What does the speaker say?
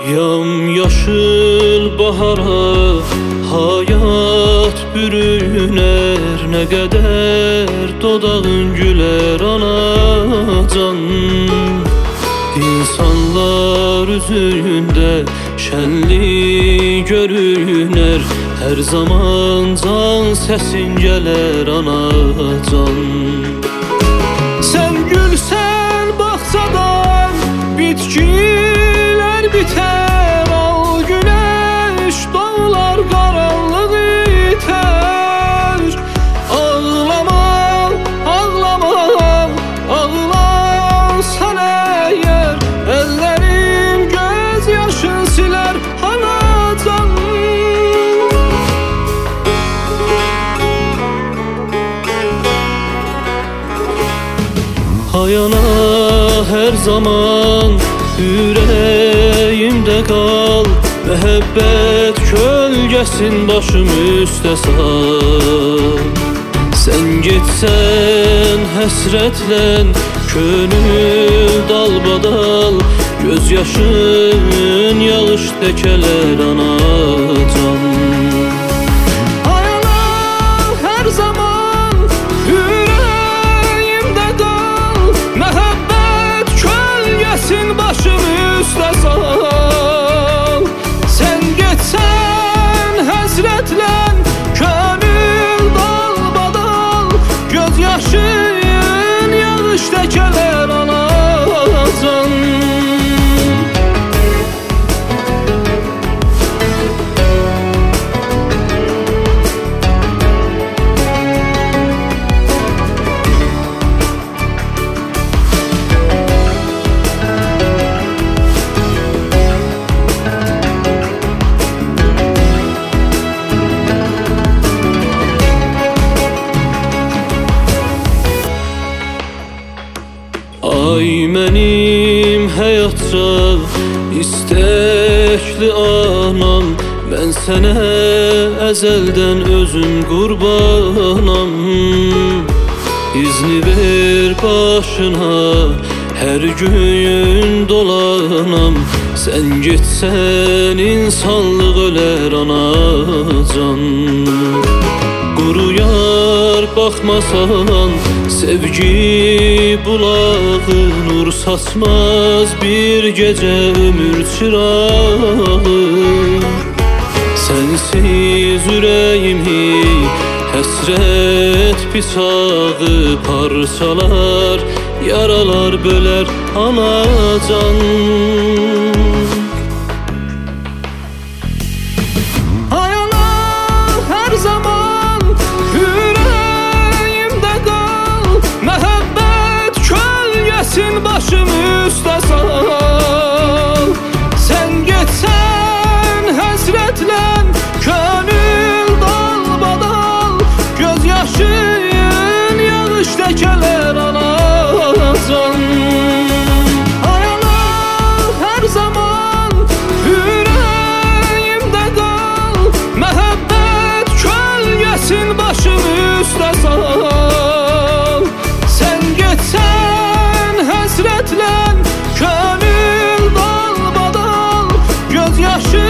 Yamyaşıl bahara hayat bürüner, ne kadar dodağın güler anacan. İnsanlar üzündə şenlik görüner, her zaman can sesin gelir anacan. Sen gülsen bağçadan bitkiler biter, al güneş doğular karanlık iter. Ağlama, ağlama, ağlarsan eğer, ellerim göz yaşın siler anacan. Hayana her zaman yüreğimde kal, mehabbet kölgesin başım üstə sal. Sen gitsen həsrətlə könül dalbadal, göz yaşın yağış dökələr anacan. Hayana her zaman yüreğimde kal, mehabbet kölgesin başım üstə sal. Sen geçsen həsrətlə könül dalbadal, göz yaşın yağış dökələr anacan. Ay mənim həyatca istəkli anam, mən sənə əzəldən özüm qurbanam. İzni ver başına, hər gün dolanam, sən getsən insanlıq ölər anacan. Quruyar baxmasan sevgi bulağı, nur saçmaz bir gece ömür çırağı. Sensiz yüreğimi həsrət bıçağı parçalar, yaralar böler anacan. Hayana her zaman yüreğimde kal, mehabbet kölgesin başım üstə sal. Sen geçsen həsrətlə könül dalbadal, göz yaşın yağış dökələr anacan. Hayana her zaman yüreğimde kal, mehabbet kölgesin başım üstə sal. Sen geçsen həsrətlə könül dalbadal, göz yaşı